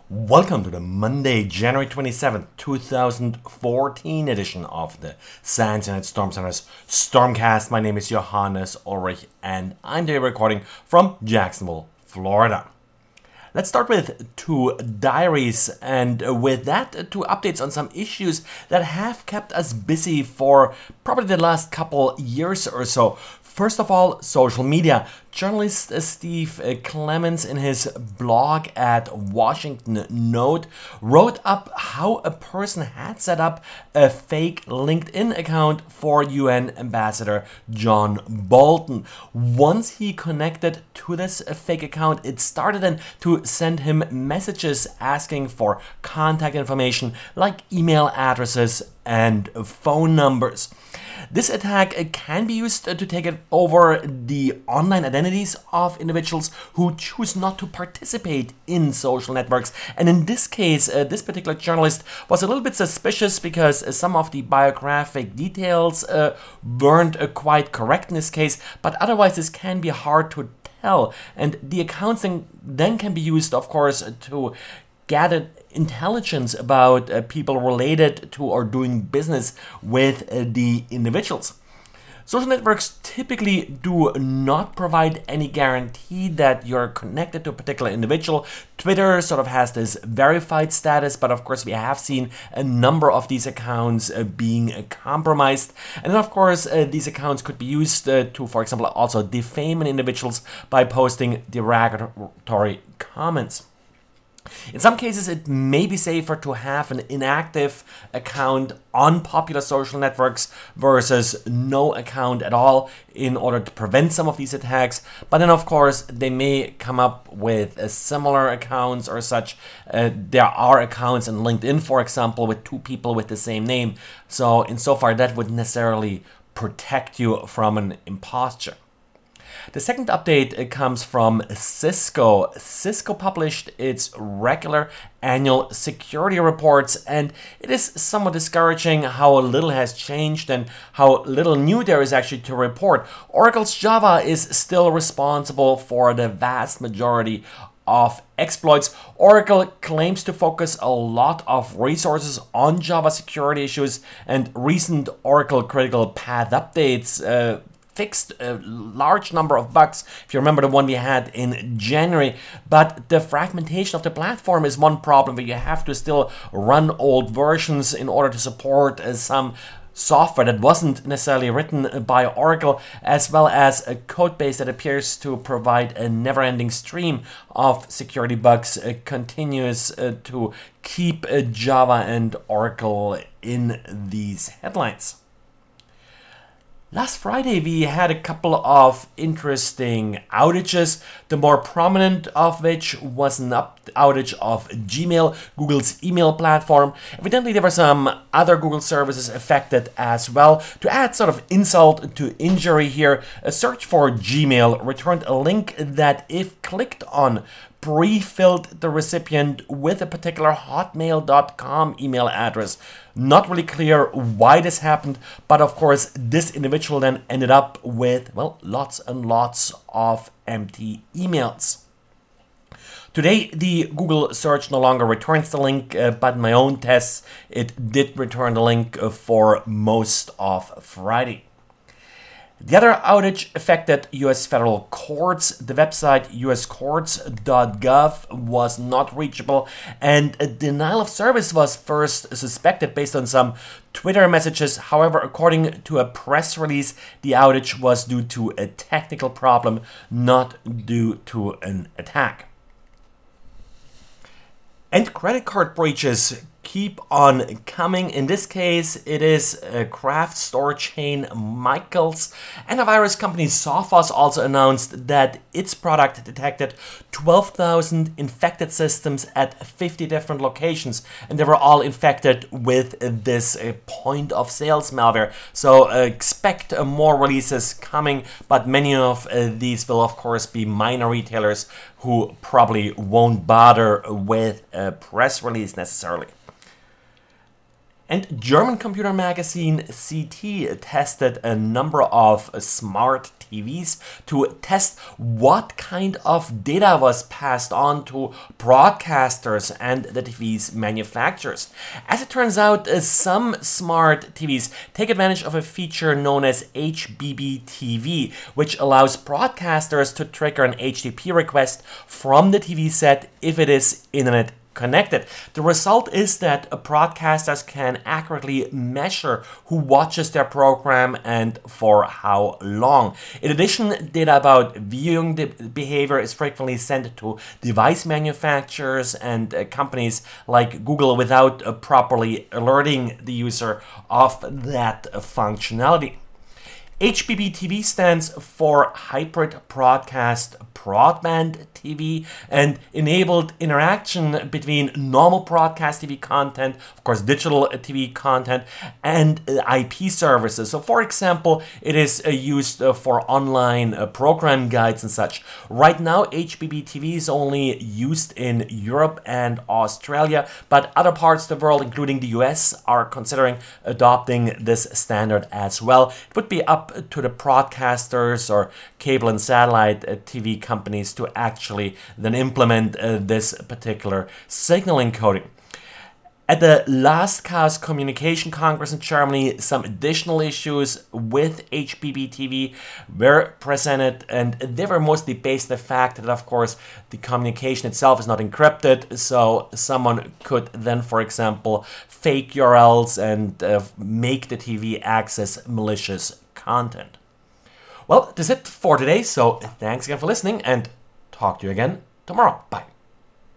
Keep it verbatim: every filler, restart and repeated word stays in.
Welcome to the Monday, January twenty-seventh, twenty fourteen edition of the SANS United Storm Center's Stormcast. My name is Johannes Ulrich and I'm today recording from Jacksonville, Florida. Let's start with two diaries, and with that, two updates on some issues that have kept us busy for probably the last couple years or so. First of all, social media. Journalist Steve Clements in his blog at Washington Note wrote up how a person had set up a fake LinkedIn account for U N Ambassador John Bolton. Once he connected to this fake account, it started then to send him messages asking for contact information like email addresses and phone numbers. This attack can be used to take over the online identities of individuals who choose not to participate in social networks. And in this case, uh, this particular journalist was a little bit suspicious because uh, some of the biographic details uh, weren't uh, quite correct in this case, but otherwise this can be hard to tell. And the accounts then, then can be used, of course, to gather intelligence about uh, people related to or doing business with uh, the individuals. Social networks typically do not provide any guarantee that you're connected to a particular individual. Twitter sort of has this verified status, but of course we have seen a number of these accounts uh, being uh, compromised. And then of course uh, these accounts could be used uh, to, for example, also defame individuals by posting derogatory comments. In some cases, it may be safer to have an inactive account on popular social networks versus no account at all in order to prevent some of these attacks. But then, of course, they may come up with uh, similar accounts or such. Uh, there are accounts in LinkedIn, for example, with two people with the same name. So, insofar, that would necessarily protect you from an imposture. The second update comes from Cisco. Cisco published its regular annual security reports, and it is somewhat discouraging how little has changed and how little new there is actually to report. Oracle's Java is still responsible for the vast majority of exploits. Oracle claims to focus a lot of resources on Java security issues, and recent Oracle Critical Path updates uh, fixed a large number of bugs, if you remember the one we had in January. But the fragmentation of the platform is one problem where you have to still run old versions in order to support uh, some software that wasn't necessarily written by Oracle, as well as a code base that appears to provide a never-ending stream of security bugs uh, continues uh, to keep uh, Java and Oracle in these headlines. Last Friday, we had a couple of interesting outages, the more prominent of which was an up outage of Gmail, Google's email platform. Evidently, there were some other Google services affected as well. To add sort of insult to injury here, a search for Gmail returned a link that, if clicked on, pre-filled the recipient with a particular hotmail dot com email address. Not really clear why this happened, but of course this individual then ended up with, well, lots and lots of empty emails. Today, the Google search no longer returns the link, uh, but in my own tests, it did return the link uh, for most of Friday. The other outage affected U S federal courts. The website u s courts dot gov was not reachable, and a denial of service was first suspected based on some Twitter messages. However, according to a press release, the outage was due to a technical problem, not due to an attack. And credit card breaches keep on coming. In this case, it is a craft store chain Michaels. Antivirus company Sophos also announced that its product detected twelve thousand infected systems at fifty different locations, and they were all infected with this uh, point of sales malware. So uh, expect uh, more releases coming, but many of uh, these will of course be minor retailers who probably won't bother with a press release necessarily. And German computer magazine C T tested a number of smart T Vs to test what kind of data was passed on to broadcasters and the T V's manufacturers. As it turns out, uh, some smart T Vs take advantage of a feature known as H B B T V, which allows broadcasters to trigger an H T T P request from the T V set if it is internet connected. The result is that broadcasters can accurately measure who watches their program and for how long. In addition, data about viewing behavior is frequently sent to device manufacturers and uh, companies like Google without uh, properly alerting the user of that functionality. H B B T V stands for Hybrid Broadcast Broadband T V and enabled interaction between normal broadcast T V content, of course digital T V content, and I P services. So for example, it is uh, used uh, for online uh, program guides and such. Right now, H B B T V is only used in Europe and Australia, but other parts of the world, including the U S, are considering adopting this standard as well. It would be up to the broadcasters or cable and satellite uh, T V companies to actually then implement uh, this particular signal encoding. At the last Chaos Communication Congress in Germany, some additional issues with H B B T V were presented, and they were mostly based on the fact that, of course, the communication itself is not encrypted, so someone could then, for example, fake U R Ls and uh, make the T V access malicious content. Well, that's it for today, so thanks again for listening, and talk to you again tomorrow. Bye.